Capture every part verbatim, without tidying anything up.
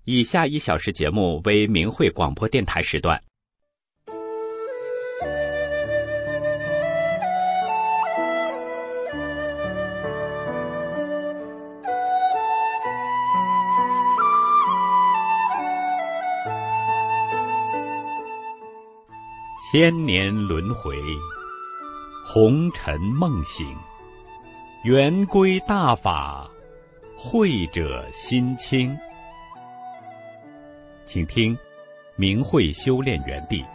以下一小时节目为明慧广播电台时段。千年轮回，红尘梦醒，圆归大法，慧者心清。请听明慧修炼园地。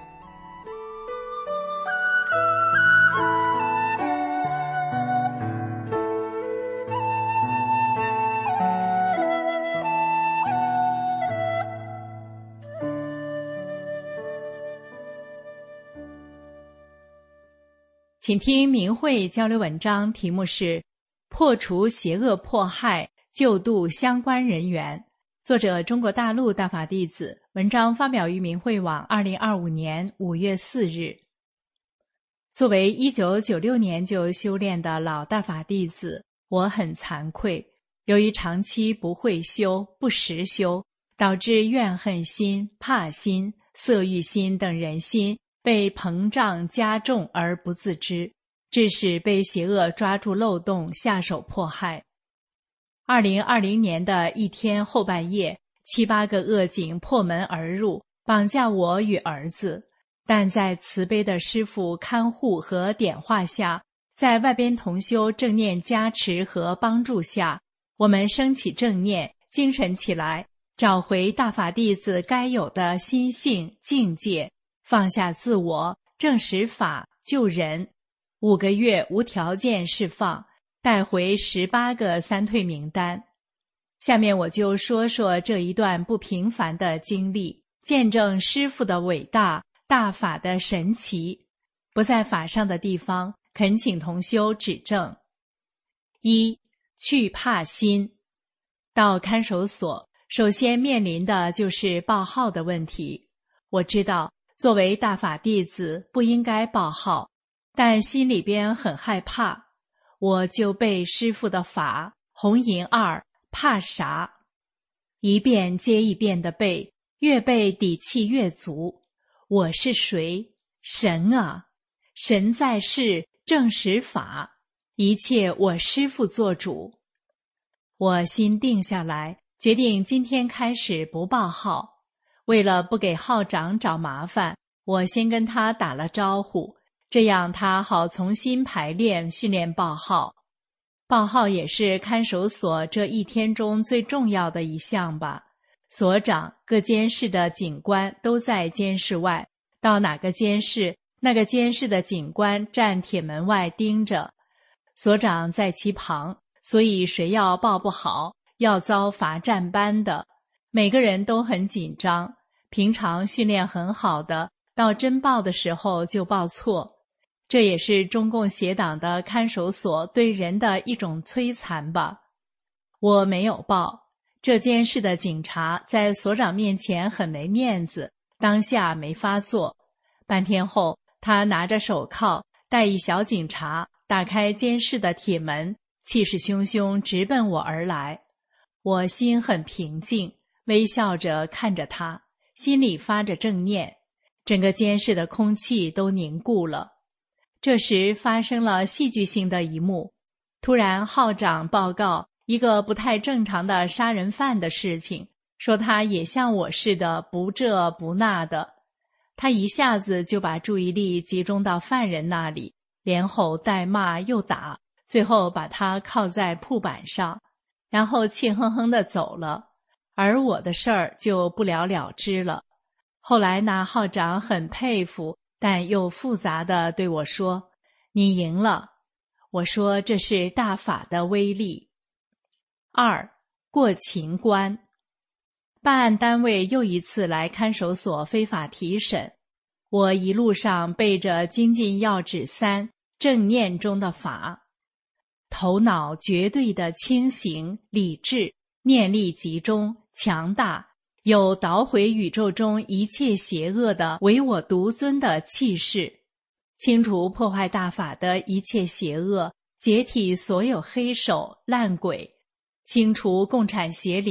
请听明慧交流文章，题目是破除邪恶迫害，救度相关人员。作者中国大陆大法弟子，文章发表于明慧网二零二五年五月四日。作为一九九六年就修炼的老大法弟子，我很惭愧，由于长期不会修、不实修，导致怨恨心、怕心、色欲心等人心被膨胀加重而不自知，致使被邪恶抓住漏洞下手迫害。二零二零年的一天后半夜，七八个恶警破门而入，绑架我与儿子。但在慈悲的师父看护和点化下，在外边同修正念加持和帮助下，我们升起正念，精神起来，找回大法弟子该有的心性境界，放下自我，正实法，救人。五个月无条件释放，带回十八个三退名单。下面我就说说这一段不平凡的经历，见证师父的伟大，大法的神奇。不在法上的地方，恳请同修指正。一、去怕心。到看守所，首先面临的就是报号的问题。我知道作为大法弟子不应该报号，但心里边很害怕，我就背师父的法，红银二，怕啥？一遍接一遍的背，越背底气越足。我是谁？神啊！神在世，正实法，一切我师父做主。我心定下来，决定今天开始不报号。为了不给号长找麻烦，我先跟他打了招呼，这样他好重新排练训练报号。报号也是看守所这一天中最重要的一项吧。所长、各监室的警官都在监室外，到哪个监室，那个监室的警官站铁门外盯着。所长在其旁，所以谁要报不好，要遭罚站班的。每个人都很紧张，平常训练很好的，到真报的时候就报错。这也是中共邪党的看守所对人的一种摧残吧。我没有报，这件事的警察在所长面前很没面子，当下没发作。半天后，他拿着手铐，带一小警察，打开监室的铁门，气势汹汹直奔我而来。我心很平静，微笑着看着他，心里发着正念，整个监室的空气都凝固了。这时发生了戏剧性的一幕，突然号长报告一个不太正常的杀人犯的事情，说他也像我似的不这不那的。他一下子就把注意力集中到犯人那里，连吼带骂又打，最后把他铐在铺板上，然后气哼哼地走了。而我的事儿就不了了之了。后来那号长很佩服，但又复杂地对我说：“你赢了。”我说这是大法的威力。二、过情关。办案单位又一次来看守所非法提审，我一路上背着精进要旨三正念中的法，头脑绝对的清醒理智，念力集中强大，有捣毁宇宙中一切邪恶的唯我独尊的气势，清除破坏大法的一切邪恶，解体所有黑手烂鬼，清除共产邪灵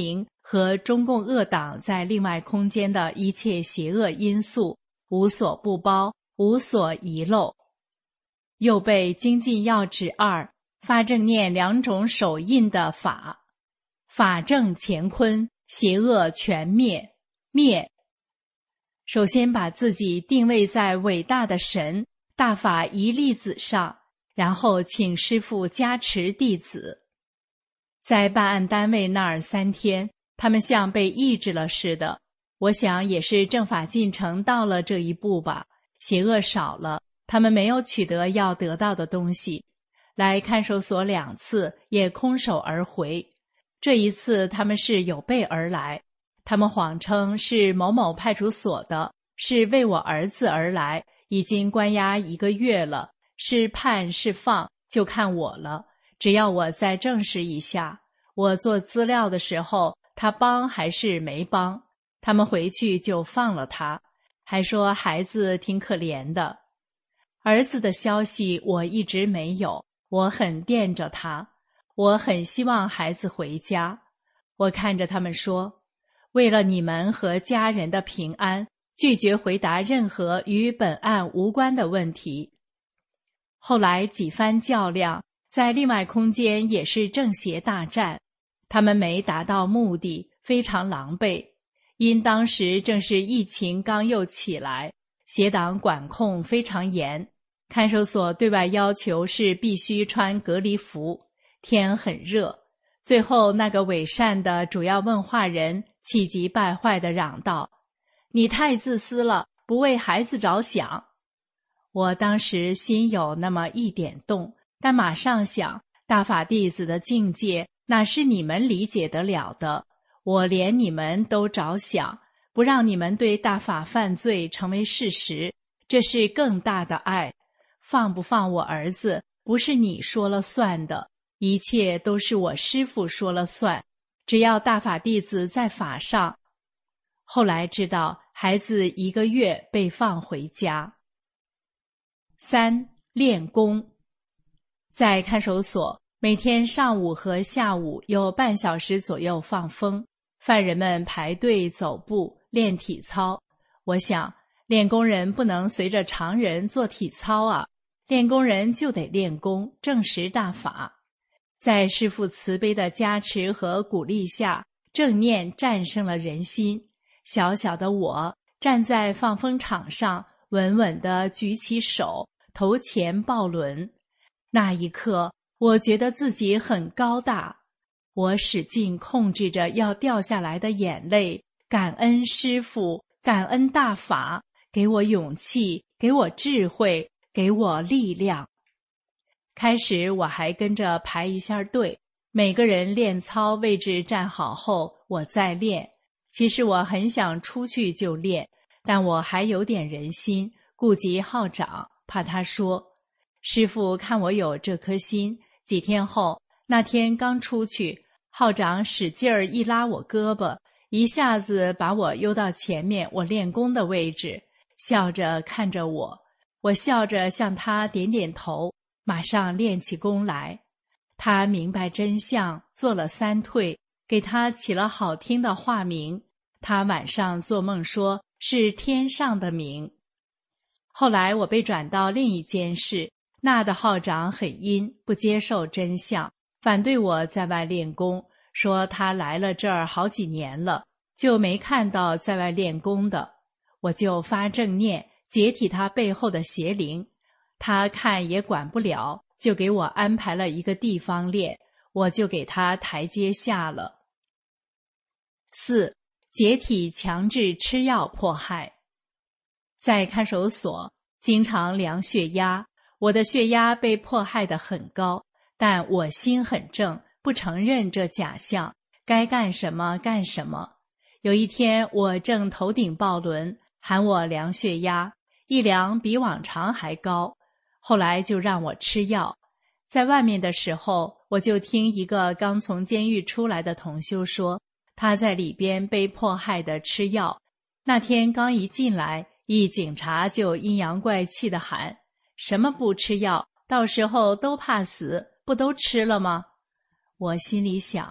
和中共恶党在另外空间的一切邪恶因素，无所不包，无所遗漏。又被精进要旨二发正念两种手印的法，法正乾坤，邪恶全灭。灭，首先把自己定位在伟大的神大法一粒子上，然后请师父加持弟子。在办案单位那儿三天，他们像被抑制了似的，我想也是正法进程到了这一步吧，邪恶少了，他们没有取得要得到的东西。来看守所两次，也空手而回。这一次他们是有备而来，他们谎称是某某派出所的，是为我儿子而来，已经关押一个月了，是判是放就看我了，只要我再证实一下，我做资料的时候他帮还是没帮，他们回去就放了他，还说孩子挺可怜的。儿子的消息我一直没有，我很惦着他，我很希望孩子回家。我看着他们说，为了你们和家人的平安，拒绝回答任何与本案无关的问题。后来几番较量，在另外空间也是正邪大战，他们没达到目的，非常狼狈。因当时正是疫情刚又起来，邪党管控非常严，看守所对外要求是必须穿隔离服，天很热。最后那个伪善的主要问话人气急败坏地嚷道，你太自私了，不为孩子着想。我当时心有那么一点动，但马上想，大法弟子的境界哪是你们理解得了的，我连你们都着想，不让你们对大法犯罪成为事实，这是更大的爱。放不放我儿子不是你说了算的，一切都是我师父说了算，只要大法弟子在法上。后来知道孩子一个月被放回家。三、练功。在看守所，每天上午和下午有半小时左右放风，犯人们排队走步练体操。我想，练功人不能随着常人做体操啊，练功人就得练功，证实大法。在师父慈悲的加持和鼓励下，正念战胜了人心。小小的我站在放风场上，稳稳地举起手，头前抱轮。那一刻，我觉得自己很高大。我使劲控制着要掉下来的眼泪，感恩师父，感恩大法，给我勇气，给我智慧，给我力量。开始我还跟着排一下队，每个人练操位置站好后，我再练。其实我很想出去就练，但我还有点人心，顾及号长，怕他说。师父看我有这颗心，几天后，那天刚出去，号长使劲儿一拉我胳膊，一下子把我悠到前面我练功的位置，笑着看着我，我笑着向他点点头，马上练起功来。他明白真相，做了三退，给他起了好听的化名，他晚上做梦说是天上的名。后来我被转到另一间室，那的号长很阴，不接受真相，反对我在外练功，说他来了这儿好几年了，就没看到在外练功的。我就发正念，解体他背后的邪灵，他看也管不了，就给我安排了一个地方练，我就给他台阶下了。四、解体强制吃药迫害。在看守所经常量血压，我的血压被迫害得很高，但我心很正，不承认这假象，该干什么干什么。有一天我正头顶抱轮，喊我量血压，一量比往常还高，后来就让我吃药。在外面的时候，我就听一个刚从监狱出来的同修说，他在里边被迫害的吃药。那天刚一进来，一警察就阴阳怪气地喊，什么不吃药，到时候都怕死，不都吃了吗？我心里想，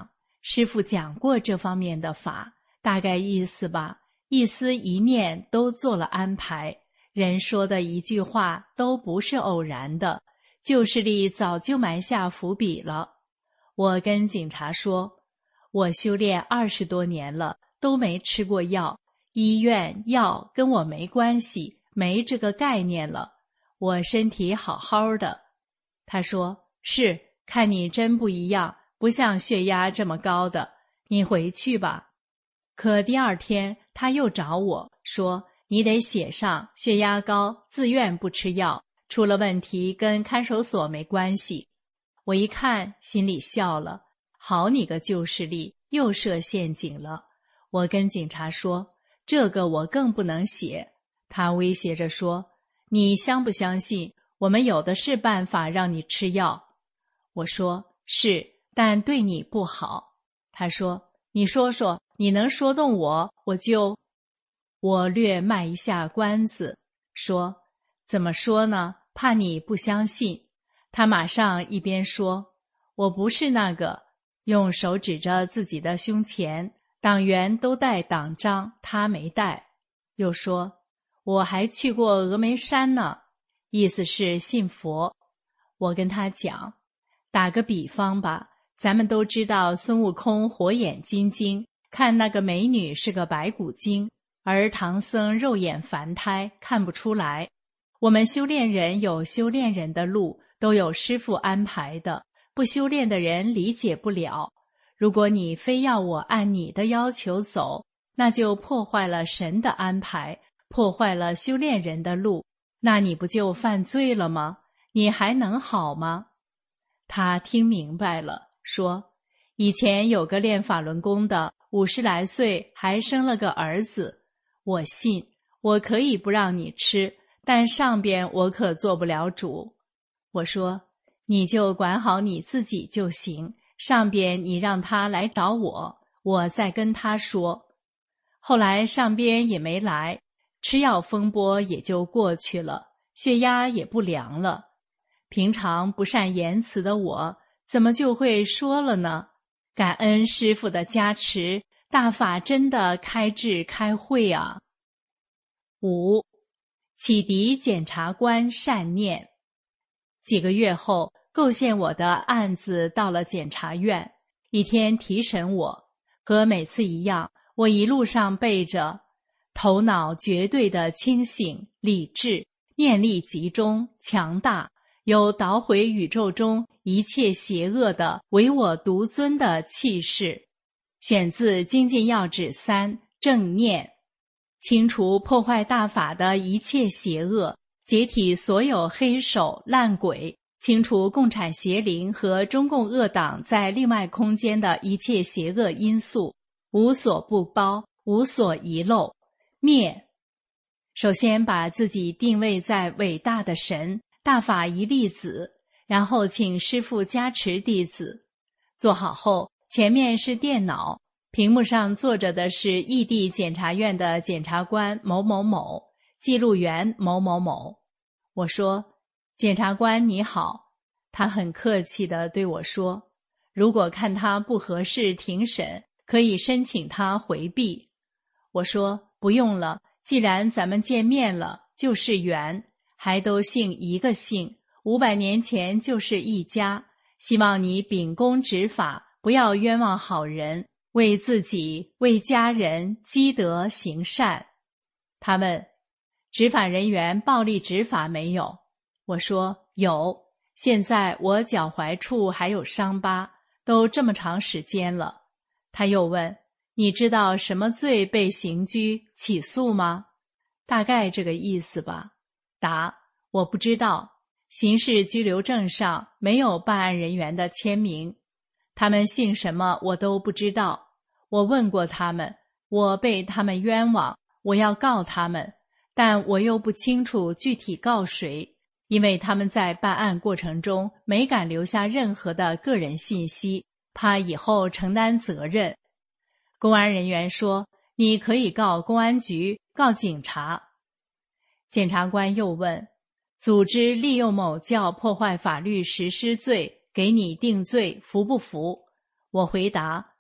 师父讲过这方面的法，大概意思吧，一思一念都做了安排，人说的一句话都不是偶然的，旧势力早就埋下伏笔了。我跟警察说，我修炼二十多年了，都没吃过药，医院药跟我没关系，没这个概念了，我身体好好的。他说，是，看你真不一样，不像血压这么高的，你回去吧。可第二天他又找我说，你得写上血压高，自愿不吃药，出了问题跟看守所没关系。我一看心里笑了，好你个旧势力，又设陷阱了。我跟警察说，这个我更不能写。他威胁着说，你相不相信，我们有的是办法让你吃药。我说，是，但对你不好。他说，你说说，你能说动我，我就……我略卖一下关子，说，怎么说呢？怕你不相信。他马上一边说，我不是那个，用手指着自己的胸前，党员都带党章，他没带。又说，我还去过峨眉山呢，意思是信佛。我跟他讲，打个比方吧，咱们都知道孙悟空火眼金睛，看那个美女是个白骨精，而唐僧肉眼凡胎，看不出来。我们修炼人有修炼人的路，都有师父安排的，不修炼的人理解不了。如果你非要我按你的要求走，那就破坏了神的安排，破坏了修炼人的路，那你不就犯罪了吗？你还能好吗？他听明白了，说，以前有个练法轮功的，五十来岁还生了个儿子。我信，我可以不让你吃，但上边我可做不了主。我说，你就管好你自己就行，上边你让他来找我，我再跟他说。后来上边也没来，吃药风波也就过去了，血压也不凉了。平常不善言辞的我，怎么就会说了呢？感恩师父的加持，大法真的开智开慧啊。五，启迪检察官善念。几个月后，构陷我的案子到了检察院，一天提审我，和每次一样，我一路上背着，头脑绝对的清醒、理智，念力集中、强大，有捣毁宇宙中一切邪恶的唯我独尊的气势。选自《精进要旨三》正念，清除破坏大法的一切邪恶，解体所有黑手烂鬼，清除共产邪灵和中共恶党在另外空间的一切邪恶因素，无所不包，无所遗漏。灭，首先把自己定位在伟大的神大法一粒子，然后请师父加持弟子。做好后，前面是电脑，屏幕上坐着的是异地检察院的检察官某某某，记录员某某某。我说，检察官你好。他很客气地对我说，如果看他不合适庭审，可以申请他回避。我说，不用了，既然咱们见面了，就是缘，还都姓一个姓，五百年前就是一家，希望你秉公执法，不要冤枉好人，为自己为家人积德行善。他问，执法人员暴力执法没有？我说，有，现在我脚踝处还有伤疤，都这么长时间了。他又问，你知道什么罪被刑拘起诉吗？大概这个意思吧。答，我不知道，刑事拘留证上没有办案人员的签名。他们姓什么我都不知道，我问过他们，我被他们冤枉，我要告他们，但我又不清楚具体告谁，因为他们在办案过程中没敢留下任何的个人信息，怕以后承担责任。公安人员说，你可以告公安局，告警察。检察官又问，组织利用某教破坏法律实施罪，给你定罪，服不服？我回答，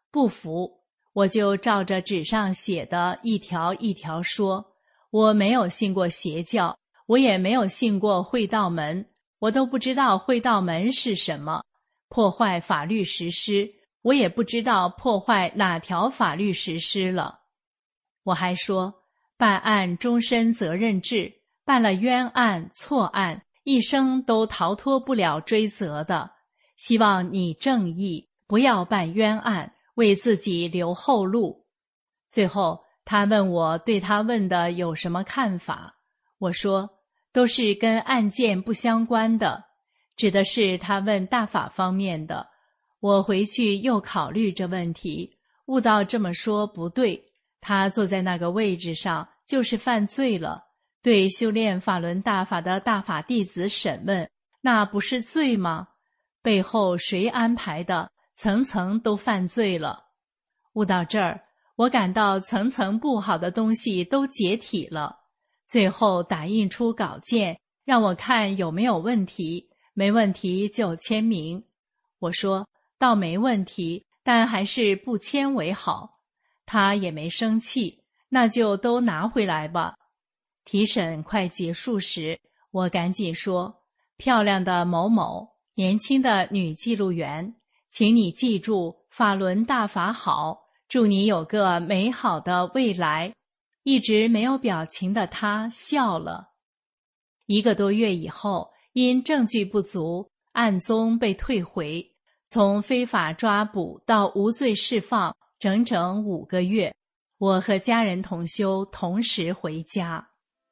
不服，我就照着纸上写的一条一条说，我没有信过邪教，我也没有信过会道门，我都不知道会道门是什么，破坏法律实施，我也不知道破坏哪条法律实施了。我还说，办案终身责任制，办了冤案错案，一生都逃脱不了追责的，希望你正义，不要办冤案，为自己留后路。最后他问我对他问的有什么看法，我说都是跟案件不相关的，指的是他问大法方面的。我回去又考虑这问题，悟到这么说不对，他坐在那个位置上就是犯罪了，对修炼法轮大法的大法弟子审问，那不是罪吗？背后谁安排的，层层都犯罪了。悟到这儿，我感到层层不好的东西都解体了，最后打印出稿件，让我看有没有问题，没问题就签名。我说倒没问题，但还是不签为好。他也没生气，那就都拿回来吧。提审快结束时，我赶紧说，漂亮的某某，年轻的女记录员，请你记住法轮大法好，祝你有个美好的未来。一直没有表情的他笑了。一个多月以后，因证据不足，案宗被退回，从非法抓捕到无罪释放，整整五个月。我和家人同修同时回家。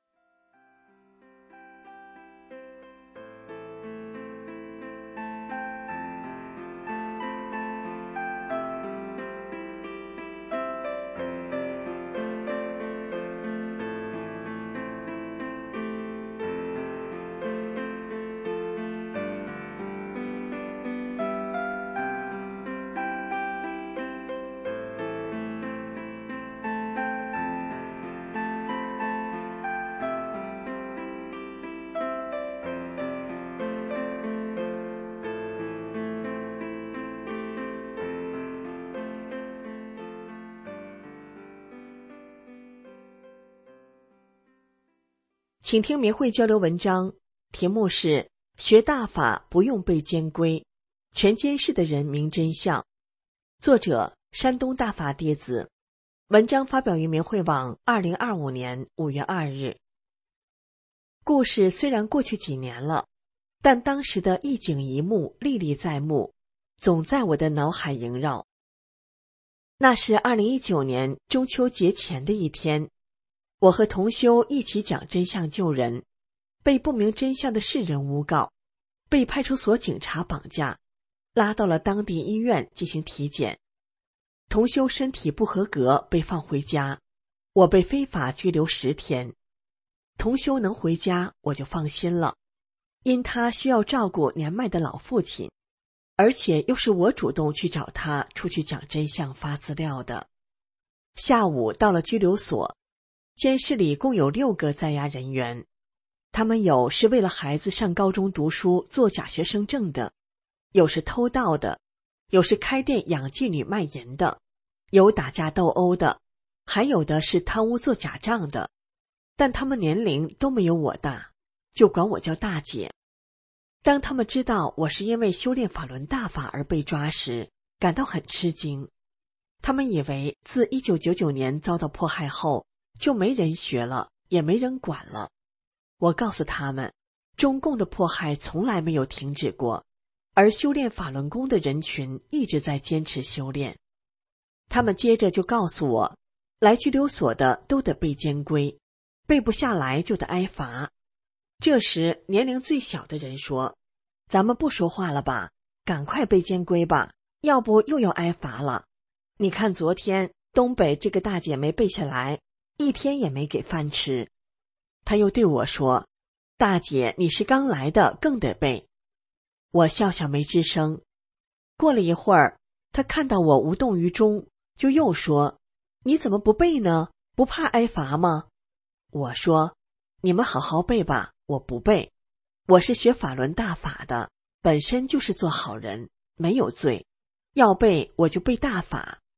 请听明慧交流文章，题目是学大法不用背监规，全监视的人明真相。作者山东大法弟子，文章发表于明慧网二零二五年五月二日。故事虽然过去几年了，但当时的一景一幕历历在目，总在我的脑海萦绕。那是二零一九年中秋节前的一天，我和同修一起讲真相救人，被不明真相的世人诬告，被派出所警察绑架，拉到了当地医院进行体检。同修身体不合格，被放回家，我被非法拘留十天。同修能回家，我就放心了，因他需要照顾年迈的老父亲，而且又是我主动去找他出去讲真相发资料的。下午到了拘留所，监室里共有六个在押人员，他们有是为了孩子上高中读书做假学生证的，有是偷盗的，有是开店养妓女卖淫的，有打架斗殴的，还有的是贪污做假账的，但他们年龄都没有我大，就管我叫大姐。当他们知道我是因为修炼法轮大法而被抓时，感到很吃惊。他们以为自一九九九年遭到迫害后，就没人学了，也没人管了。我告诉他们，中共的迫害从来没有停止过，而修炼法轮功的人群一直在坚持修炼。他们接着就告诉我，来拘留所的都得背监规，背不下来就得挨罚。这时年龄最小的人说，咱们不说话了吧，赶快背监规吧，要不又要挨罚了。你看昨天东北这个大姐没背下来，一天也没给饭吃。他又对我说，大姐你是刚来的，更得背。我笑笑没吱声。过了一会儿，他看到我无动于衷，就又说，你怎么不背呢？不怕挨罚吗？我说，你们好好背吧，我不背。我是学法轮大法的，本身就是做好人，没有罪。要背我就背大法，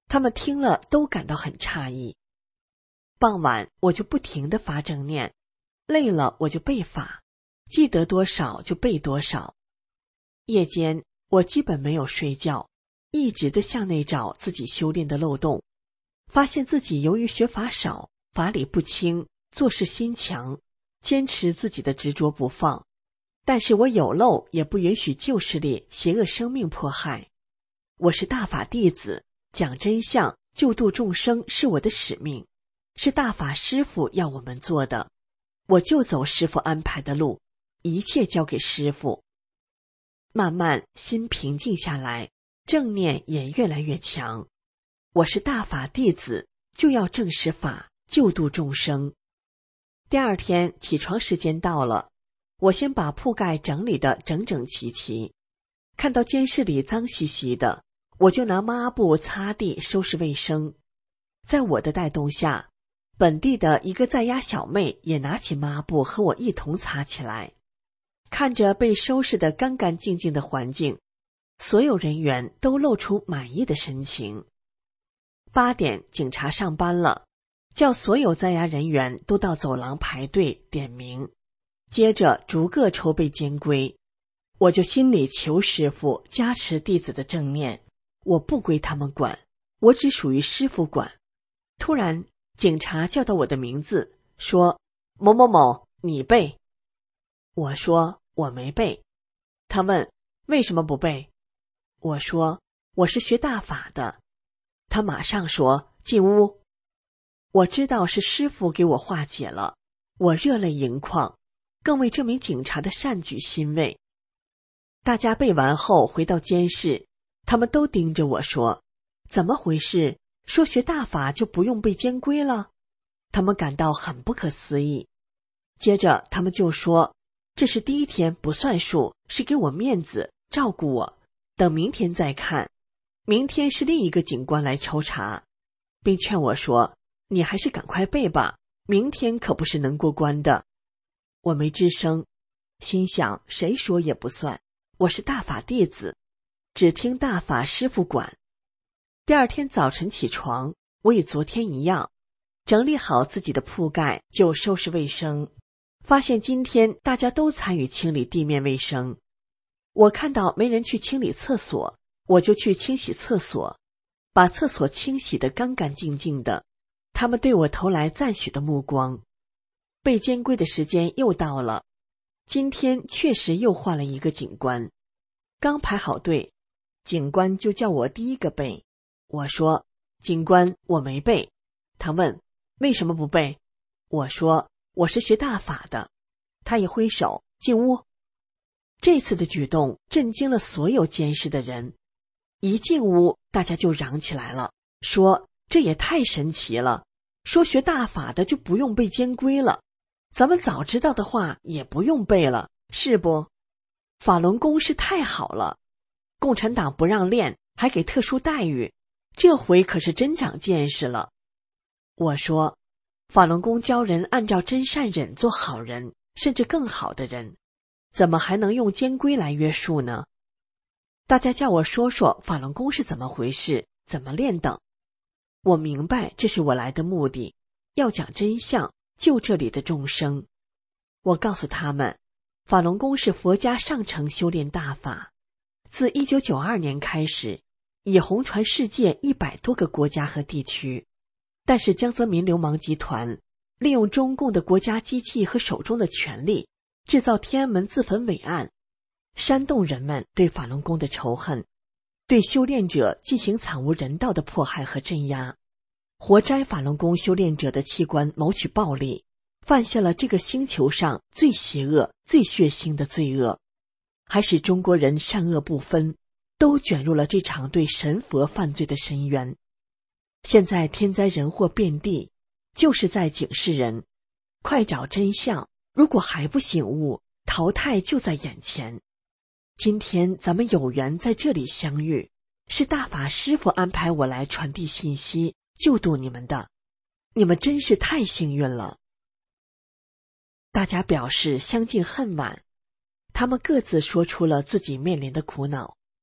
他们听了都感到很诧异。傍晚我就不停地发正念，累了我就背法，记得多少就背多少。夜间我基本没有睡觉，一直地向内找自己修炼的漏洞，发现自己由于学法少，法理不清，做事心强，坚持自己的执着不放，但是我有漏也不允许旧势力邪恶生命迫害。我是大法弟子，讲真相，救度众生是我的使命，是大法师父要我们做的，我就走师父安排的路，一切交给师父。慢慢心平静下来，正念也越来越强。我是大法弟子，就要正实法，救度众生。第二天起床时间到了，我先把铺盖整理得整整齐齐，看到监室里脏兮兮的，我就拿抹布擦地收拾卫生。在我的带动下，本地的一个在押小妹也拿起抹布和我一同擦起来。看着被收拾得干干净净的环境，所有人员都露出满意的神情。八点警察上班了，叫所有在押人员都到走廊排队点名，接着逐个抽被监归。我就心里求师父加持弟子的正念，我不归他们管，我只属于师父管。突然警察叫到我的名字，说某某某，你背。我说我没背。他问为什么不背？我说我是学大法的。他马上说进屋。我知道是师父给我化解了，我热泪盈眶，更为这名警察的善举欣慰。大家背完后回到监室，他们都盯着我说怎么回事？说学大法就不用被监归了？他们感到很不可思议。接着他们就说这是第一天不算数，是给我面子，照顾我，等明天再看，明天是另一个警官来抽查，并劝我说你还是赶快背吧，明天可不是能过关的。我没吱声，心想谁说也不算，我是大法弟子，只听大法师父管。第二天早晨起床，我与昨天一样，整理好自己的铺盖就收拾卫生，发现今天大家都参与清理地面卫生。我看到没人去清理厕所，我就去清洗厕所，把厕所清洗得干干净净的。他们对我投来赞许的目光。被监归的时间又到了，今天确实又换了一个警官。刚排好队，警官就叫我第一个背。我说警官我没背。他问为什么不背？我说我是学大法的。他一挥手进屋。这次的举动震惊了所有监视的人，一进屋大家就嚷起来了，说这也太神奇了，说学大法的就不用背监归了，咱们早知道的话也不用背了，是不？法轮功是太好了，共产党不让练，还给特殊待遇，这回可是真长见识了。我说法轮功教人按照真善忍做好人，甚至更好的人，怎么还能用监归来约束呢？大家叫我说说法轮功是怎么回事，怎么练等。我明白这是我来的目的，要讲真相，救这里的众生。我告诉他们，法轮功是佛家上乘修炼大法，自一九九二年开始，已红传世界一百多个国家和地区。但是江泽民流氓集团利用中共的国家机器和手中的权力，制造天安门自焚伟案，煽动人们对法轮功的仇恨，对修炼者进行惨无人道的迫害和镇压，活摘法轮功修炼者的器官谋取暴利，犯下了这个星球上最邪恶、最血腥的罪恶，还使中国人善恶不分，都卷入了这场对神佛犯罪的深渊。现在天灾人祸遍地，就是在警示人，快找真相，如果还不醒悟，淘汰就在眼前。今天咱们有缘在这里相遇，是大法师父安排我来传递信息，救度你们的，你们真是太幸运了。大家表示相敬恨晚，他们各自说出了自己面临的苦恼。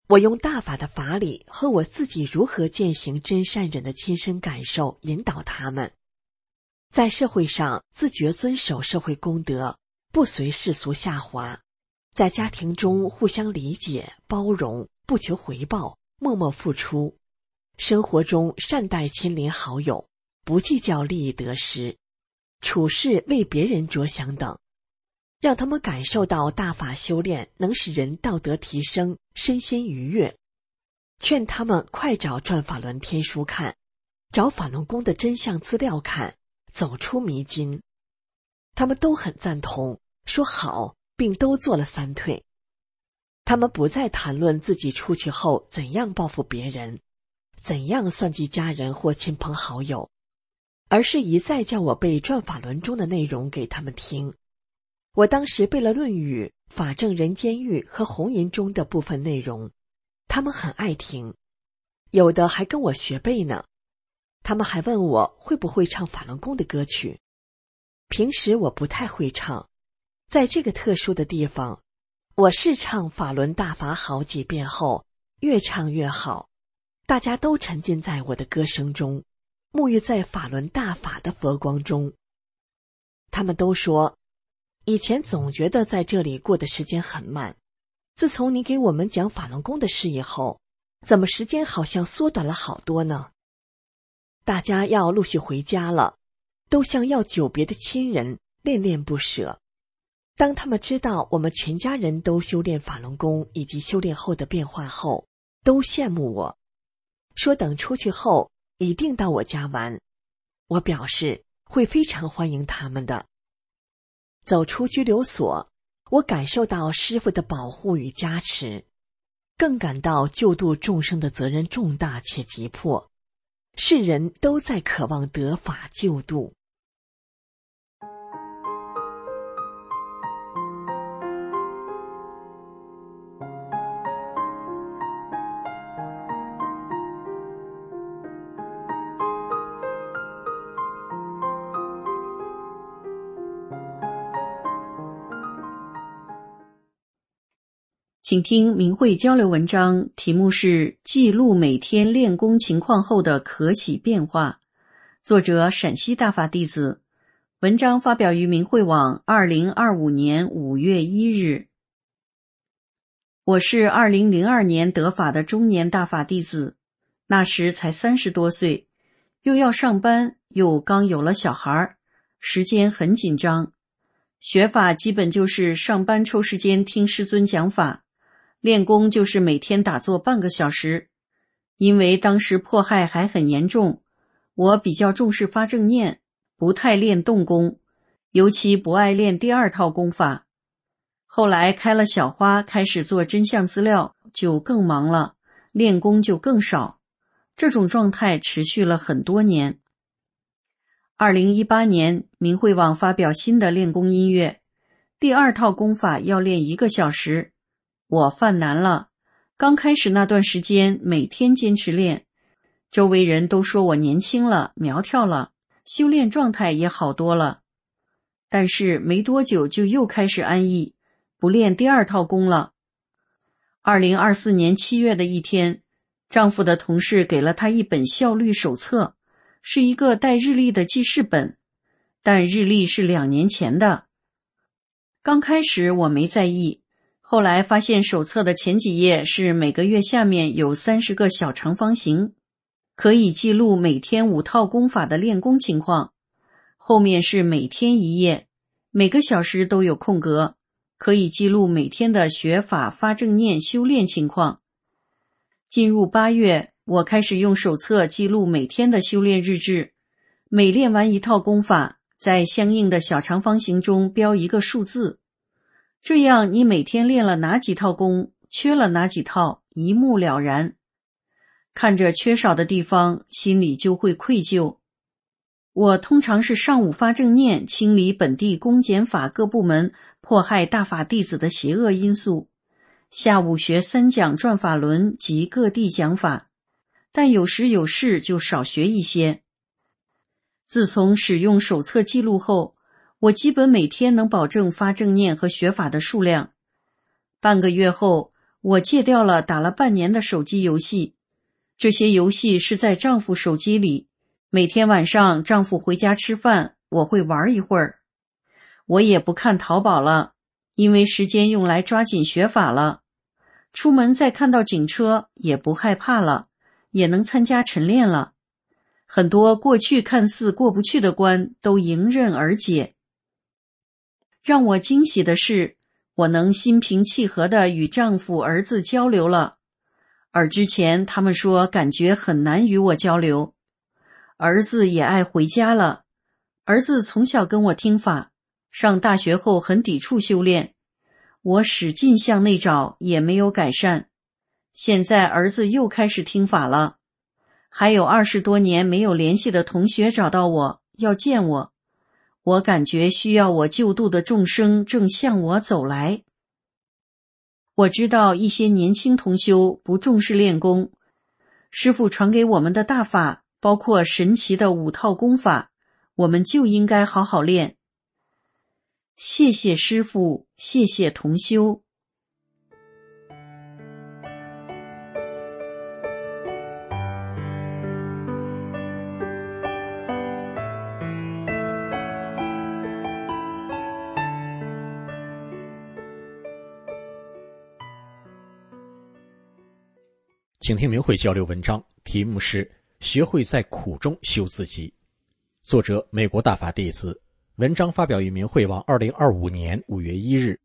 我用大法的法理和我自己如何践行真善忍的亲身感受引导他们，在社会上自觉遵守社会公德，不随世俗下滑，在家庭中互相理解包容，不求回报，默默付出，生活中善待亲邻好友，不计较利益得失，处事为别人着想等，让他们感受到大法修炼能使人道德提升，身心愉悦。劝他们快找转法轮天书看，找法轮功的真相资料看，走出迷津。他们都很赞同，说好，并都做了三退。他们不再谈论自己出去后怎样报复别人，怎样算计家人或亲朋好友，而是一再叫我背转法轮中的内容给他们听。我当时背了《论语》《法正人间狱》和《红银》中的部分内容，他们很爱听，有的还跟我学背呢。他们还问我会不会唱法轮功的歌曲。平时我不太会唱，在这个特殊的地方，我试唱法轮大法好几遍后，越唱越好，大家都沉浸在我的歌声中，沐浴在法轮大法的佛光中。他们都说，以前总觉得在这里过的时间很慢，自从你给我们讲法轮功的事以后，怎么时间好像缩短了好多呢？大家要陆续回家了，都像要久别的亲人，恋恋不舍。当他们知道我们全家人都修炼法轮功以及修炼后的变化后，都羡慕我，说等出去后一定到我家玩。我表示会非常欢迎他们的。走出拘留所，我感受到师父的保护与加持，更感到救度众生的责任重大且急迫，世人都在渴望得法救度。 请听明慧交流文章，题目是记录每天练功情况后的可喜变化，作者陕西大法弟子，文章发表于明慧网二零二五年五月一日。我是二零零二年得法的中年大法弟子，那时才三十多岁，又要上班，又刚有了小孩，时间很紧张。学法基本就是上班抽时间听师尊讲法，练功就是每天打坐半个小时。因为当时迫害还很严重，我比较重视发正念，不太练动功，尤其不爱练第二套功法。后来开了小花，开始做真相资料，就更忙了，练功就更少。这种状态持续了很多年。二零一八年，明慧网发表新的练功音乐，第二套功法要练一个小时。我犯难了，刚开始那段时间每天坚持练，周围人都说我年轻了，苗条了，修炼状态也好多了。但是没多久就又开始安逸，不练第二套功了。二零二四年七月的一天，丈夫的同事给了他一本效率手册，是一个带日历的记事本，但日历是两年前的。刚开始我没在意，后来发现手册的前几页是每个月下面有三十个小长方形，可以记录每天五套功法的练功情况，后面是每天一页，每个小时都有空格，可以记录每天的学法发正念修炼情况。进入八月，我开始用手册记录每天的修炼日志，每练完一套功法，在相应的小长方形中标一个数字，这样你每天练了哪几套功，缺了哪几套，一目了然。看着缺少的地方，心里就会愧疚。我通常是上午发正念，清理本地公检法各部门迫害大法弟子的邪恶因素，下午学三讲转法轮及各地讲法，但有时有事就少学一些。自从使用手册记录后，我基本每天能保证发正念和学法的数量。半个月后， 我戒掉了打了半年的手机游戏，这些游戏是在丈夫手机里，每天晚上丈夫回家吃饭，我会玩一会儿。我也不看淘宝了，因为时间用来抓紧学法了。出门再看到警车也不害怕了，也能参加晨练了。很多过去看似过不去的关都迎刃而解。让我惊喜的是，我能心平气和地与丈夫、儿子交流了，而之前他们说感觉很难与我交流。儿子也爱回家了，儿子从小跟我听法，上大学后很抵触修炼，我使劲向内找也没有改善。现在儿子又开始听法了，还有二十多年没有联系的同学找到我，要见我。我感觉需要我救度的众生正向我走来。我知道一些年轻同修不重视练功，师父传给我们的大法包括神奇的五套功法，我们就应该好好练。谢谢师父，谢谢同修。 请听明慧交流文章，题目是学会在苦中修自己，作者美国大法弟子，文章发表于明慧网二零二五年五月一日。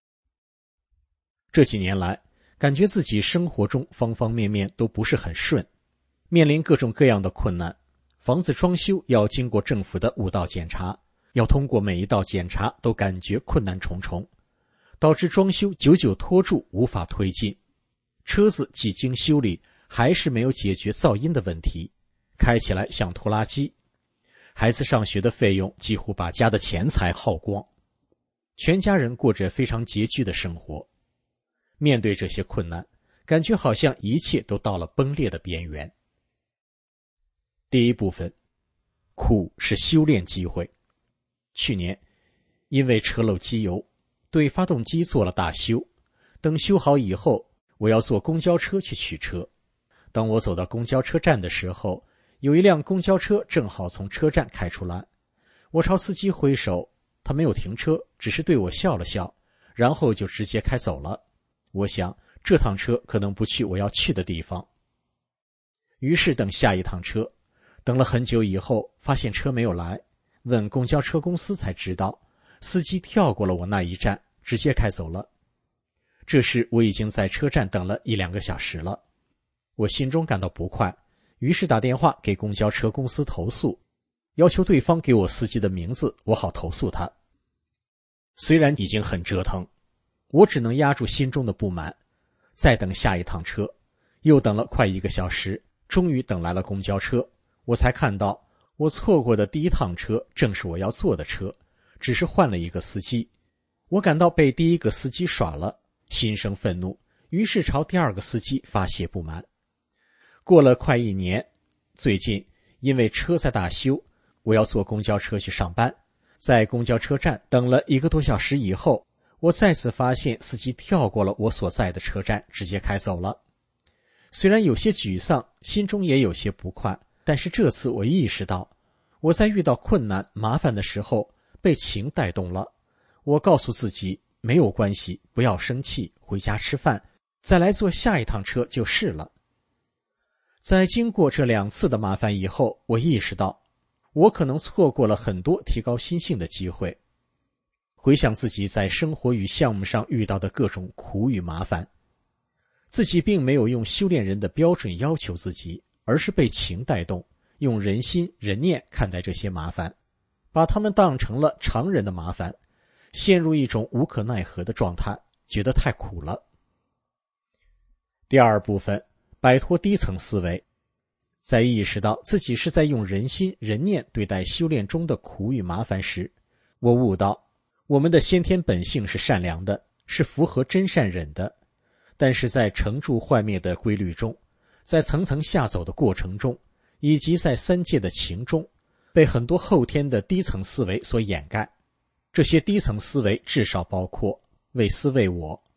这几年来，感觉自己生活中方方面面都不是很顺，面临各种各样的困难。房子装修要经过政府的五道检查，要通过每一道检查都感觉困难重重，导致装修久久拖住，无法推进。车子几经修理，还是没有解决噪音的问题，开起来像拖拉机。孩子上学的费用几乎把家的钱财耗光，全家人过着非常拮据的生活。面对这些困难，感觉好像一切都到了崩裂的边缘。第一部分，苦是修炼机会。去年，因为车漏机油，对发动机做了大修，等修好以后，我要坐公交车去取车。当我走到公交车站的时候，有一辆公交车正好从车站开出来，我朝司机挥手，他没有停车，只是对我笑了笑，然后就直接开走了。我想这趟车可能不去我要去的地方，于是等下一趟车，等了很久以后发现车没有来，问公交车公司才知道，司机跳过了我那一站，直接开走了。这时我已经在车站等了一两个小时了，我心中感到不快，于是打电话给公交车公司投诉，要求对方给我司机的名字，我好投诉他。虽然已经很折腾，我只能压住心中的不满，再等下一趟车，又等了快一个小时，终于等来了公交车，我才看到我错过的第一趟车正是我要坐的车，只是换了一个司机。我感到被第一个司机耍了，心生愤怒，于是朝第二个司机发泄不满。过了快一年，最近因为车在大修，我要坐公交车去上班，在公交车站等了一个多小时以后，我再次发现司机跳过了我所在的车站，直接开走了。虽然有些沮丧，心中也有些不快，但是这次我意识到，我在遇到困难麻烦的时候被情带动了。我告诉自己没有关系，不要生气，回家吃饭，再来坐下一趟车就是了。在经过这两次的麻烦以后，我意识到我可能错过了很多提高心性的机会。回想自己在生活与项目上遇到的各种苦与麻烦，自己并没有用修炼人的标准要求自己，而是被情带动，用人心人念看待这些麻烦，把它们当成了常人的麻烦，陷入一种无可奈何的状态，觉得太苦了。第二部分，摆脱低层思维。在意识到自己是在用人心人念对待修炼中的苦与麻烦时，我悟到我们的先天本性是善良的，是符合真善忍的，但是在成住坏灭的规律中，在层层下走的过程中，以及在三界的情中，被很多后天的低层思维所掩盖。这些低层思维至少包括为私为我，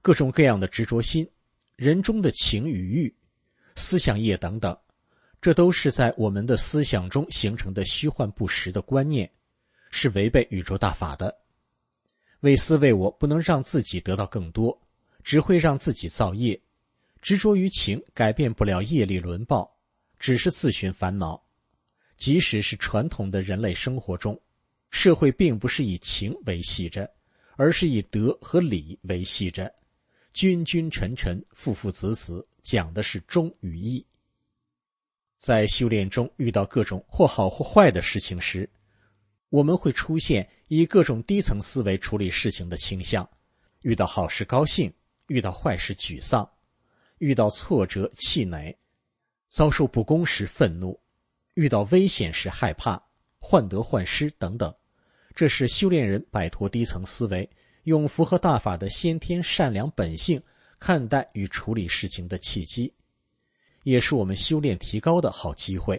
各种各样的执着心，人中的情与欲，思想业等等，这都是在我们的思想中形成的虚幻不实的观念，是违背宇宙大法的。为私为我不能让自己得到更多，只会让自己造业。执着于情改变不了业力轮报，只是自寻烦恼。即使是传统的人类生活中，社会并不是以情维系着，而是以德和礼维系着。君君臣臣，父父子子，讲的是忠与义。在修炼中遇到各种或好或坏的事情时，我们会出现以各种低层思维处理事情的倾向，遇到好事高兴，遇到坏事沮丧，遇到挫折气馁，遭受不公时愤怒，遇到危险时害怕，患得患失等等。这是修炼人摆脱低层思维，用符合大法的先天善良本性看待与处理事情的契机，也是我们修炼提高的好机会。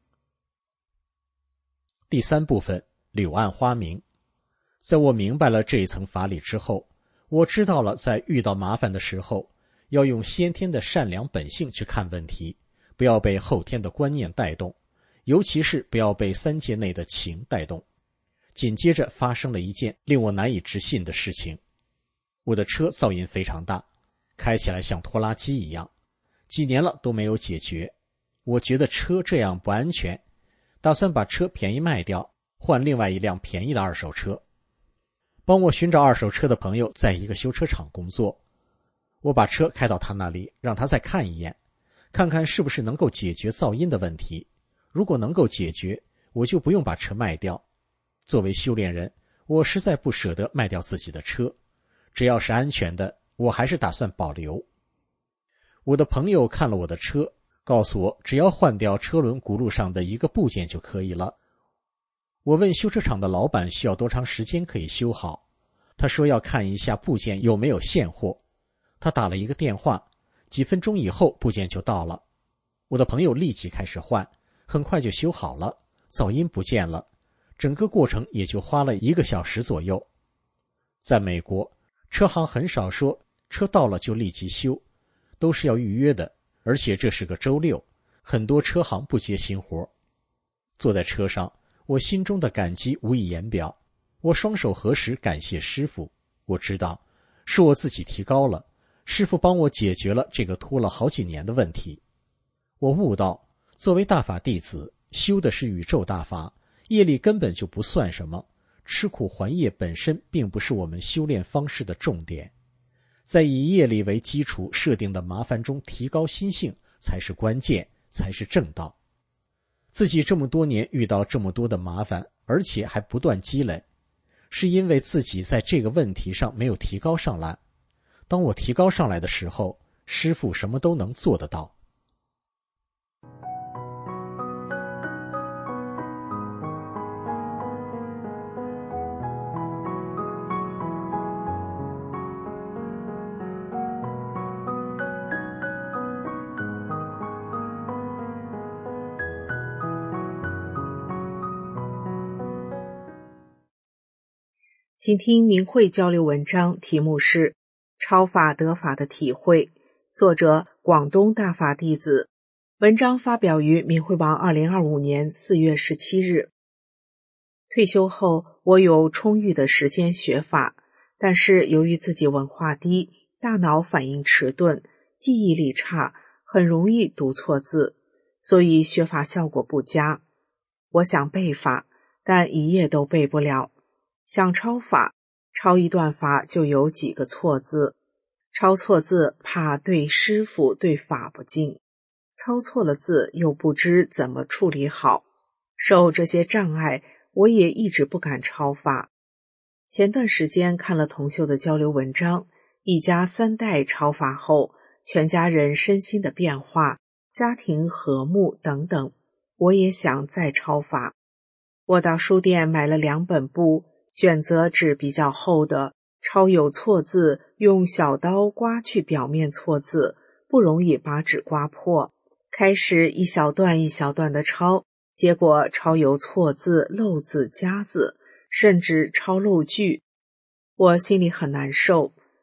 第三部分，柳暗花明。在我明白了这一层法理之后，我知道了在遇到麻烦的时候，要用先天的善良本性去看问题，不要被后天的观念带动，尤其是不要被三界内的情带动。紧接着发生了一件令我难以置信的事情。我的车噪音非常大，开起来像拖拉机一样，几年了都没有解决。我觉得车这样不安全，打算把车便宜卖掉，换另外一辆便宜的二手车。帮我寻找二手车的朋友在一个修车厂工作，我把车开到他那里，让他再看一眼，看看是不是能够解决噪音的问题。如果能够解决，我就不用把车卖掉。作为修炼人，我实在不舍得卖掉自己的车，只要是安全的，我还是打算保留。我的朋友看了我的车，告诉我只要换掉车轮轱辘上的一个部件就可以了。我问修车厂的老板需要多长时间可以修好，他说要看一下部件有没有现货。他打了一个电话，几分钟以后部件就到了。我的朋友立即开始换，很快就修好了，噪音不见了，整个过程也就花了一个小时左右。在美国，车行很少说车到了就立即修，都是要预约的，而且这是个周六，很多车行不接新活。坐在车上，我心中的感激无以言表，我双手合十感谢师父。我知道是我自己提高了，师父帮我解决了这个拖了好几年的问题。我悟到，作为大法弟子，修的是宇宙大法，业力根本就不算什么，吃苦还业本身并不是我们修炼方式的重点，在以业力为基础设定的麻烦中提高心性才是关键，才是正道。自己这么多年遇到这么多的麻烦，而且还不断积累，是因为自己在这个问题上没有提高上来。当我提高上来的时候，师父什么都能做得到。 请听明慧交流文章，题目是《超法得法的体会》，作者广东大法弟子。文章发表于明慧网二零二五年四月十七日。退休后，我有充裕的时间学法，但是由于自己文化低，大脑反应迟钝，记忆力差，很容易读错字，所以学法效果不佳。我想背法，但一页都背不了。想抄法，抄一段法就有几个错字，抄错字怕对师父对法不敬，抄错了字又不知怎么处理好，受这些障碍，我也一直不敢抄法。前段时间看了同修的交流文章，一家三代抄法后，全家人身心的变化，家庭和睦等等，我也想再抄法。我到书店买了两本布，选择纸比较厚的，抄有错字，用小刀刮去表面错字，不容易把纸刮破。开始一小段一小段的抄，结果抄有错字、漏字、加字，甚至抄漏句。我心里很难受，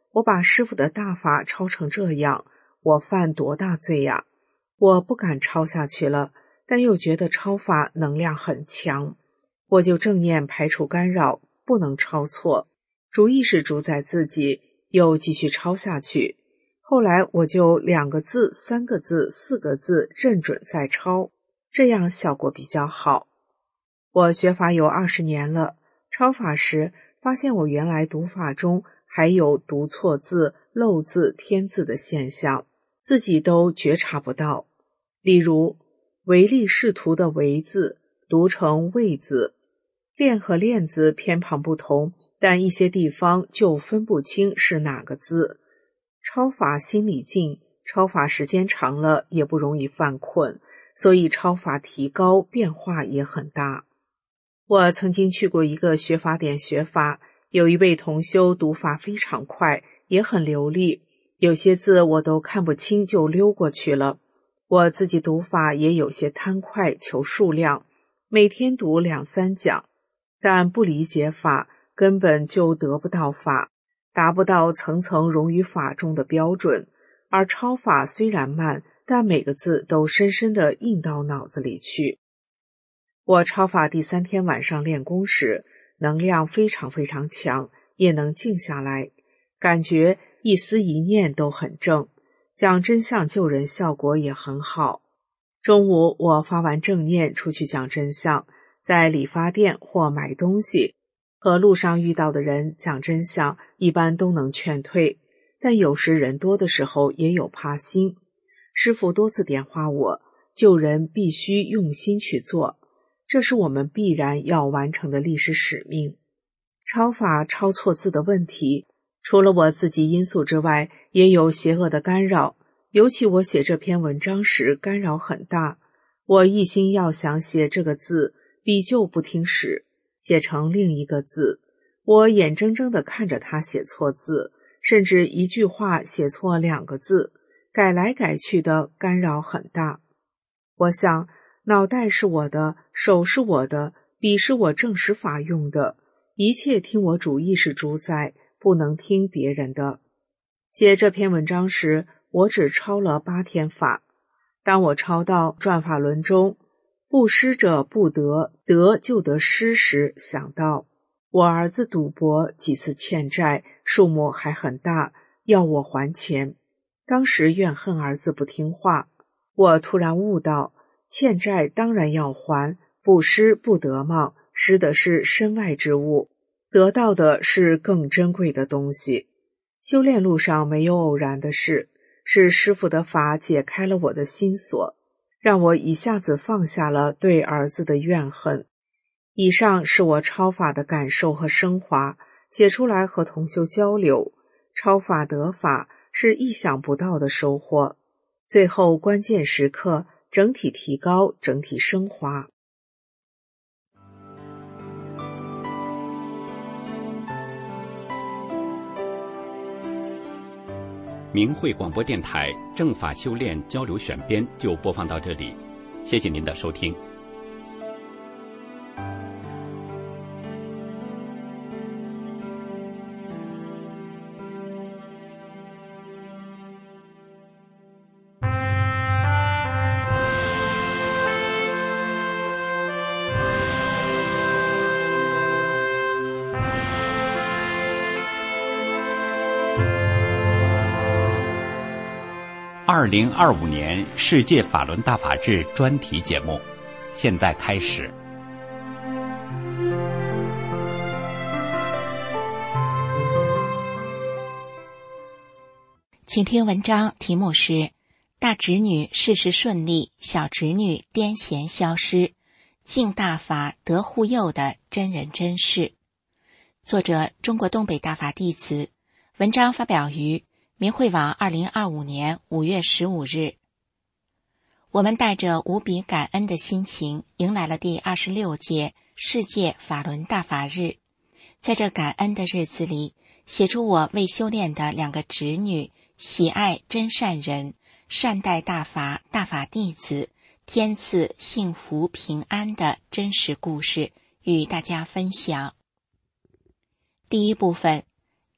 我把师父的大法抄成这样，我犯多大罪呀？我不敢抄下去了，但又觉得抄法能量很强，我就正念排除干扰，不能抄错，主意识主宰自己，又继续抄下去。后来我就两个字、三个字、四个字认准再抄，这样效果比较好。我学法有二十年了，抄法时发现我原来读法中还有读错字、漏字、添字的现象，自己都觉察不到。例如唯利是图的唯字读成畏字，练和练字偏旁不同，但一些地方就分不清是哪个字。抄法心里静，抄法时间长了也不容易犯困，所以抄法提高变化也很大。我曾经去过一个学法点学法，有一位同修读法非常快，也很流利，有些字我都看不清就溜过去了。我自己读法也有些贪快求数量，每天读两三讲，但不理解法，根本就得不到法，达不到层层融于法中的标准。而抄法虽然慢，但每个字都深深地印到脑子里去。我抄法第三天晚上练功时，能量非常非常强，也能静下来，感觉一思一念都很正，讲真相救人效果也很好。中午我发完正念出去讲真相，在理发店或买东西和路上遇到的人讲真相，一般都能劝退，但有时人多的时候也有怕心。师父多次点化我，救人必须用心去做，这是我们必然要完成的历史使命。抄法抄错字的问题，除了我自己因素之外，也有邪恶的干扰。尤其我写这篇文章时干扰很大，我一心要想写这个字，笔就不听使，写成另一个字，我眼睁睁地看着他写错字，甚至一句话写错两个字，改来改去的干扰很大。我想脑袋是我的，手是我的，笔是我正实法用的，一切听我主意识主宰，不能听别人的。写这篇文章时，我只抄了八天法。当我抄到转法轮中不施者不得，得就得失时，想到我儿子赌博几次欠债，数目还很大，要我还钱。当时怨恨儿子不听话，我突然悟到，欠债当然要还，不施不得嘛，施的是身外之物，得到的是更珍贵的东西。修炼路上没有偶然的事，是师父的法解开了我的心锁，让我一下子放下了对儿子的怨恨。以上是我抄法的感受和升华，写出来和同修交流。抄法得法是意想不到的收获，最后关键时刻整体提高，整体升华。 明慧广播电台正法修炼交流选编就播放到这里，谢谢您的收听。二零二五年世界法轮大法日专题节目，现在开始。 请听文章，题目是大侄女事事顺利，小侄女癫痫消失，净大法得护佑的真人真事。作者中国东北大法弟子，文章发表于明慧网二零二五年五月十五日。我们带着无比感恩的心情，迎来了第二十六届世界法轮大法日。在这感恩的日子里，写出我为修炼的两个侄女喜爱真善人，善待大法大法弟子，天赐幸福平安的真实故事与大家分享。第一部分，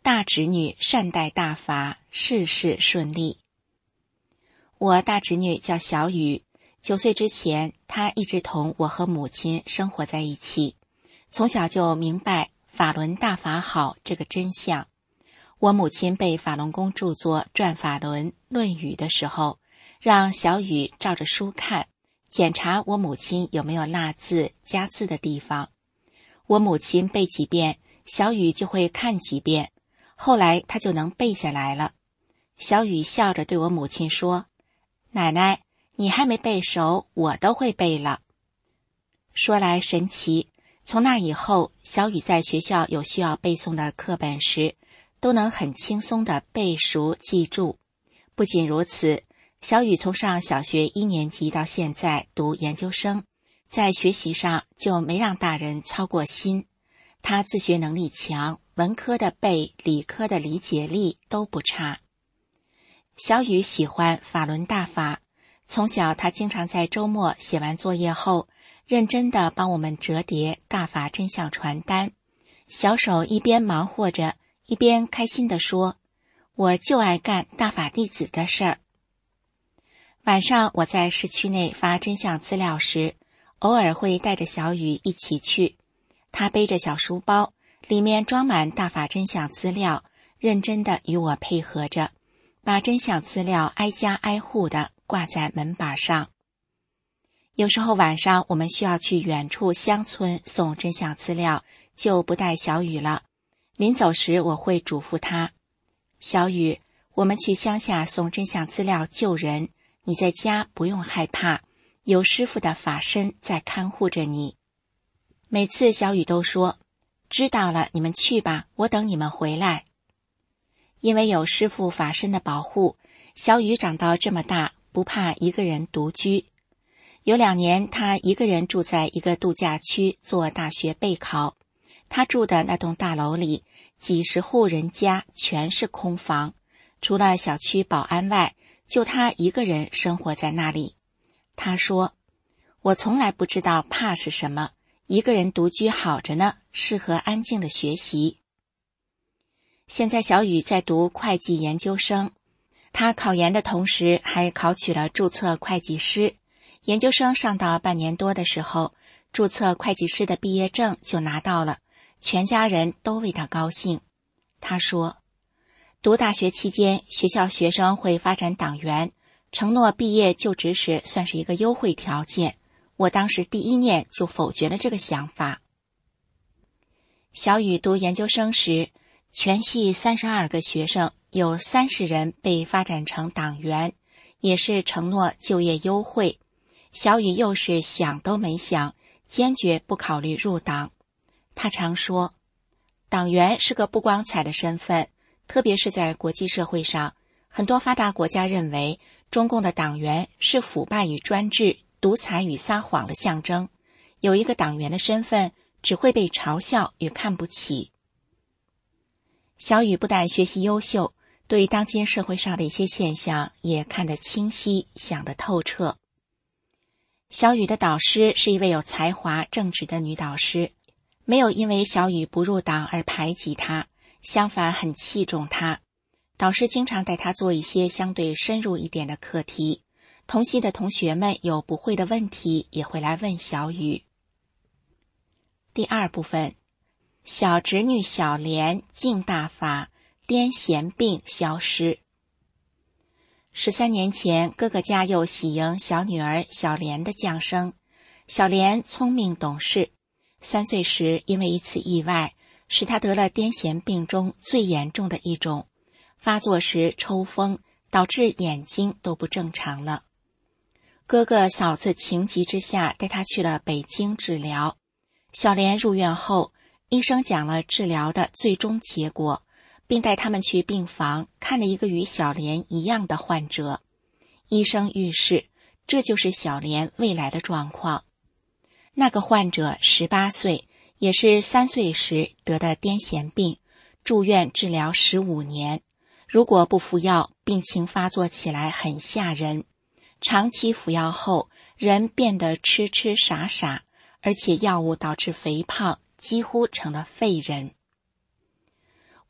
大侄女善待大法，事事顺利。我大侄女叫小雨，九岁之前，她一直同我和母亲生活在一起，从小就明白法轮大法好这个真相。我母亲背法轮功著作《转法轮》《论语》的时候，让小雨照着书看，检查我母亲有没有落字加字的地方。我母亲背几遍，小雨就会看几遍，后来她就能背下来了。小雨笑着对我母亲说：“奶奶，你还没背熟，我都会背了。”说来神奇，从那以后，小雨在学校有需要背诵的课本时，都能很轻松地背熟记住。不仅如此，小雨从上小学一年级到现在读研究生，在学习上就没让大人操过心。他自学能力强，文科的背，理科的理解力都不差。小雨喜欢法轮大法，从小他经常在周末写完作业后，认真地帮我们折叠大法真相传单，小手一边忙活着，一边开心地说：“我就爱干大法弟子的事儿。”晚上我在市区内发真相资料时，偶尔会带着小雨一起去。他背着小书包，里面装满大法真相资料，认真地与我配合着，把真相资料挨家挨户地挂在门板上。有时候晚上我们需要去远处乡村送真相资料，就不带小雨了。临走时我会嘱咐他：“小雨，我们去乡下送真相资料救人，你在家不用害怕，有师父的法身在看护着你。”每次小雨都说：“知道了，你们去吧，我等你们回来。”因为有师父法身的保护，小雨长到这么大，不怕一个人独居。有两年，他一个人住在一个度假区做大学备考。他住的那栋大楼里，几十户人家全是空房，除了小区保安外，就他一个人生活在那里。他说：“我从来不知道怕是什么，一个人独居好着呢，适合安静的学习。”现在小雨在读会计研究生，他考研的同时还考取了注册会计师。研究生上到半年多的时候，注册会计师的毕业证就拿到了，全家人都为他高兴。他说，读大学期间，学校学生会发展党员，承诺毕业就职时算是一个优惠条件。我当时第一念就否决了这个想法。小雨读研究生时，全系三十二个学生，有三十人被发展成党员，也是承诺就业优惠。小雨又是想都没想，坚决不考虑入党。他常说，党员是个不光彩的身份，特别是在国际社会上，很多发达国家认为中共的党员是腐败与专制、独裁与撒谎的象征，有一个党员的身份只会被嘲笑与看不起。小雨不但学习优秀，对当今社会上的一些现象也看得清晰，想得透彻。小雨的导师是一位有才华、正直的女导师，没有因为小雨不入党而排挤她，相反很器重她。导师经常带她做一些相对深入一点的课题，同系的同学们有不会的问题也会来问小雨。第二部分，小侄女小莲敬大法，癫痫病消失。十三年前，哥哥家又喜迎小女儿小莲的降生。小莲聪明懂事，三岁时因为一次意外，使她得了癫痫病中最严重的一种，发作时抽风，导致眼睛都不正常了。哥哥嫂子情急之下带她去了北京治疗。小莲入院后，医生讲了治疗的最终结果，并带他们去病房看了一个与小莲一样的患者。医生预示，这就是小莲未来的状况。那个患者十八岁，也是三岁时得的癫痫病，住院治疗十五年。如果不服药，病情发作起来很吓人。长期服药后，人变得痴痴傻傻，而且药物导致肥胖，几乎成了废人。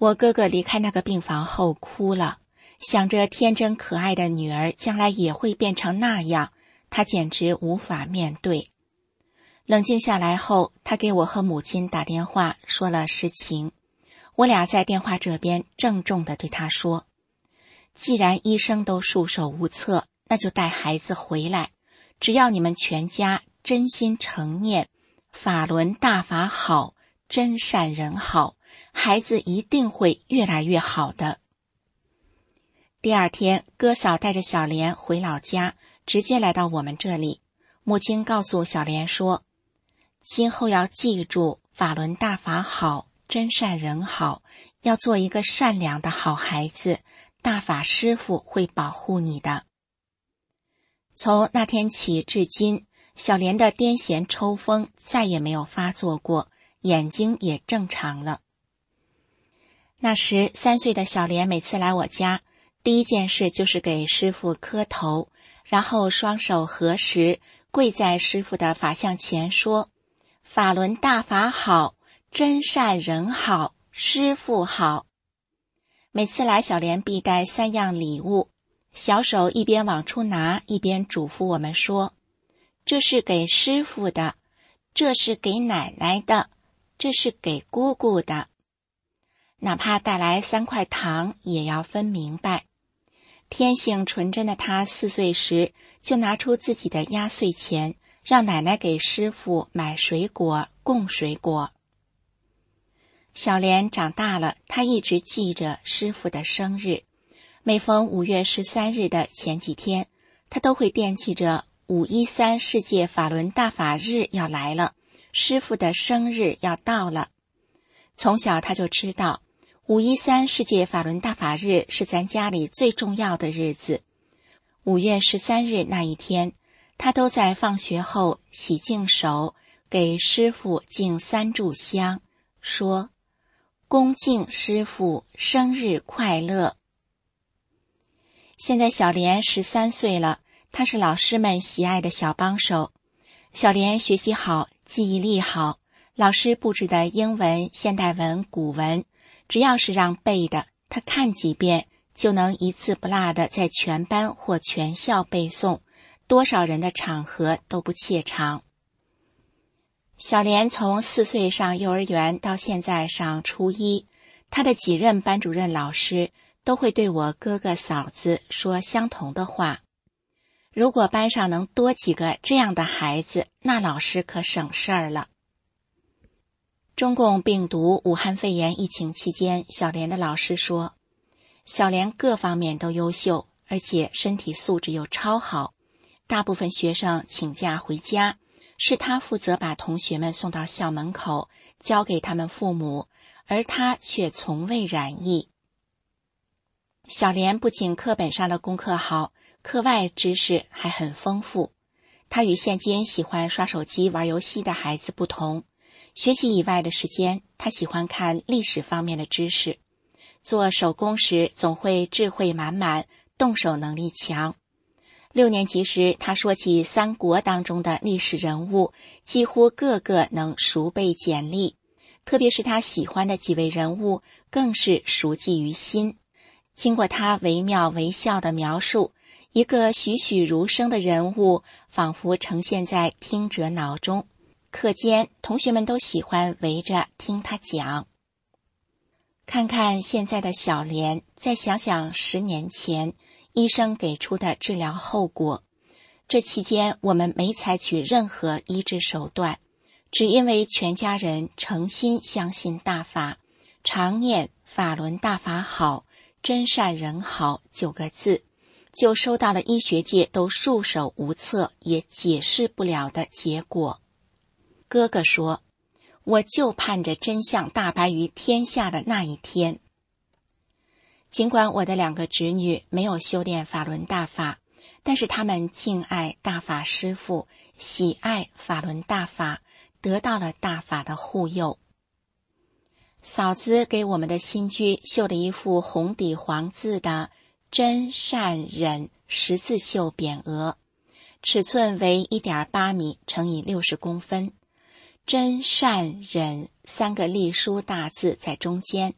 我哥哥离开那个病房后哭了，想着天真可爱的女儿将来也会变成那样，他简直无法面对。冷静下来后，他给我和母亲打电话说了实情。我俩在电话这边郑重地对他说，既然医生都束手无策，那就带孩子回来，只要你们全家真心诚念法轮大法好，真善人好，孩子一定会越来越好的。第二天，哥嫂带着小莲回老家，直接来到我们这里。母亲告诉小莲说，今后要记住法轮大法好，真善人好，要做一个善良的好孩子，大法师父会保护你的。从那天起至今，小莲的癫痫抽风再也没有发作过，眼睛也正常了。那时三岁的小莲每次来我家，第一件事就是给师父磕头，然后双手合十，跪在师父的法像前说，法轮大法好，真善人好，师父好。每次来，小莲必带三样礼物，小手一边往出拿，一边嘱咐我们说，这是给师父的，这是给奶奶的，这是给姑姑的。哪怕带来三块糖，也要分明白。天性纯真的他四岁时就拿出自己的压岁钱，让奶奶给师父买水果，供水果。小莲长大了，她一直记着师父的生日，每逢五月十三日的前几天，她都会惦记着五一三世界法轮大法日要来了，师父的生日要到了。从小她就知道五一三世界法轮大法日是咱家里最重要的日子。五月十三日那一天，她都在放学后洗净手，给师父敬三炷香，说恭敬师父生日快乐。现在小莲十三岁了，她是老师们喜爱的小帮手。小莲学习好，记忆力好，老师布置的英文、现代文、古文，只要是让背的，她看几遍就能一字不落的在全班或全校背诵，多少人的场合都不怯场。小莲从四岁上幼儿园到现在上初一，她的几任班主任老师都会对我哥哥嫂子说相同的话。如果班上能多几个这样的孩子，那老师可省事儿了。中共病毒武汉肺炎疫情期间，小莲的老师说，小莲各方面都优秀，而且身体素质又超好，大部分学生请假回家，是他负责把同学们送到校门口，交给他们父母，而他却从未染疫。小莲不仅课本上的功课好，课外知识还很丰富。他与现今喜欢刷手机玩游戏的孩子不同，学习以外的时间，他喜欢看历史方面的知识。做手工时总会智慧满满，动手能力强。六年级时，他说起三国当中的历史人物，几乎个个能熟背简历，特别是他喜欢的几位人物，更是熟记于心。经过他惟妙惟肖的描述，一个栩栩如生的人物仿佛呈现在听者脑中，课间同学们都喜欢围着听他讲。看看现在的小莲，再想想十年前医生给出的治疗后果，这期间我们没采取任何医治手段，只因为全家人诚心相信大法，常念法轮大法好，真善人好九个字，就收到了医学界都束手无策也解释不了的结果。哥哥说，我就盼着真相大白于天下的那一天。尽管我的两个侄女没有修炼法轮大法，但是他们敬爱大法师父，喜爱法轮大法，得到了大法的护佑。嫂子给我们的新居绣了一幅红底黄字的真善忍十字绣匾额，尺寸为 一点八米乘以六十公分，真善忍三个隶书大字在中间，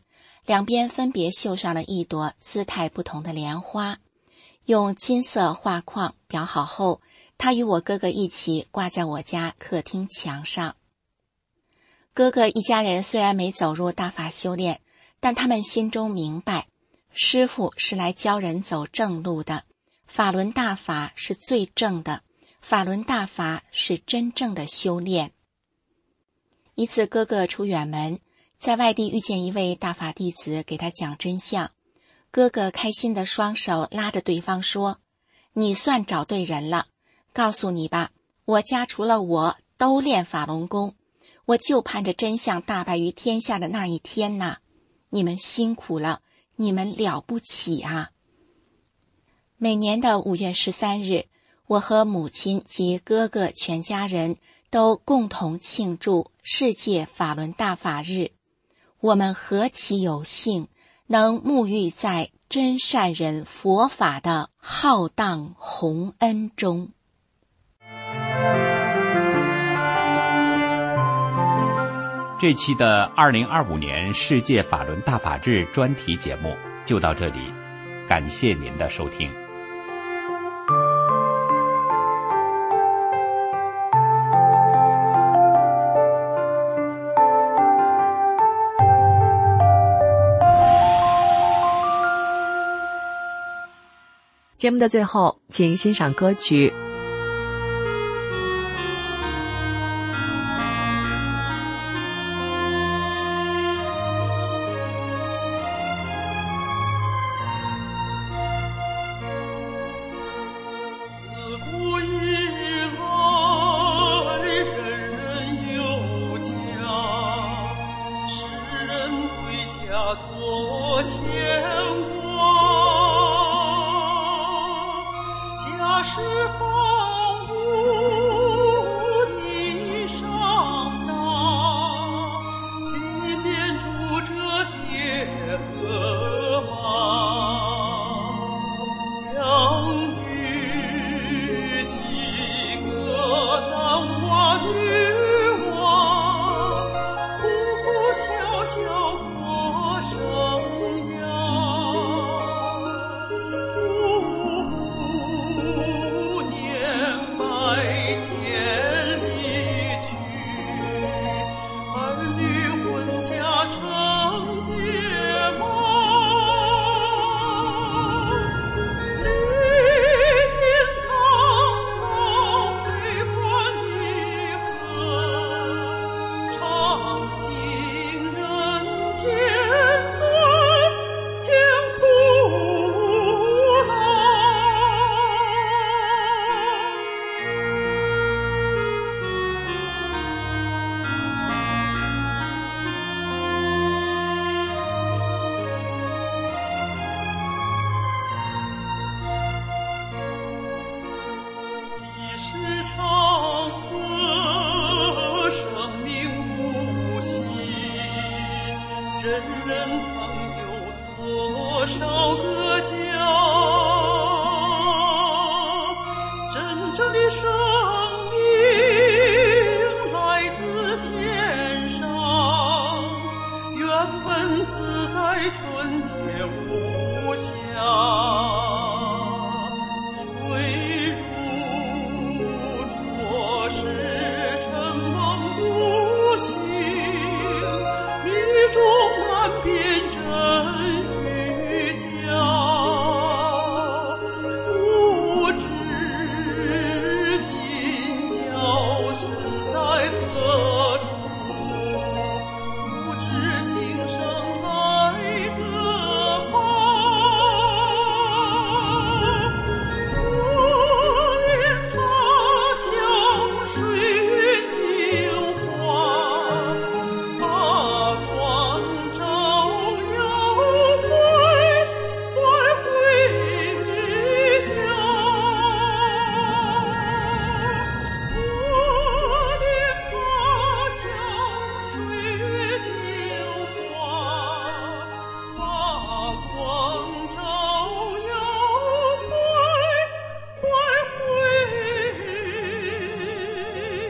两边分别绣上了一朵姿态不同的莲花，用金色画框裱好后，他与我哥哥一起挂在我家客厅墙上。哥哥一家人虽然没走入大法修炼，但他们心中明白，师父是来教人走正路的，法轮大法是最正的，法轮大法是真正的修炼。一次哥哥出远门，在外地遇见一位大法弟子，给他讲真相。哥哥开心的双手拉着对方说，你算找对人了，告诉你吧，我家除了我都练法轮功，我就盼着真相大白于天下的那一天呐！你们辛苦了，你们了不起啊！每年的五月十三日，我和母亲及哥哥全家人都共同庆祝世界法轮大法日。我们何其有幸，能沐浴在真善人佛法的浩荡宏恩中。 这期的二零二五年世界法轮大法日专题节目就到这里，感谢您的收听。 节目的最后，请欣赏歌曲。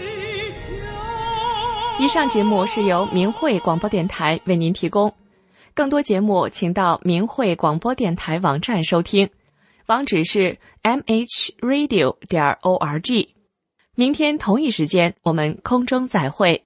以上节目是由明慧广播电台为您提供。 更多节目请到明慧广播电台网站收听，网址是 m h radio 点 org。明天同一时间我们空中再会。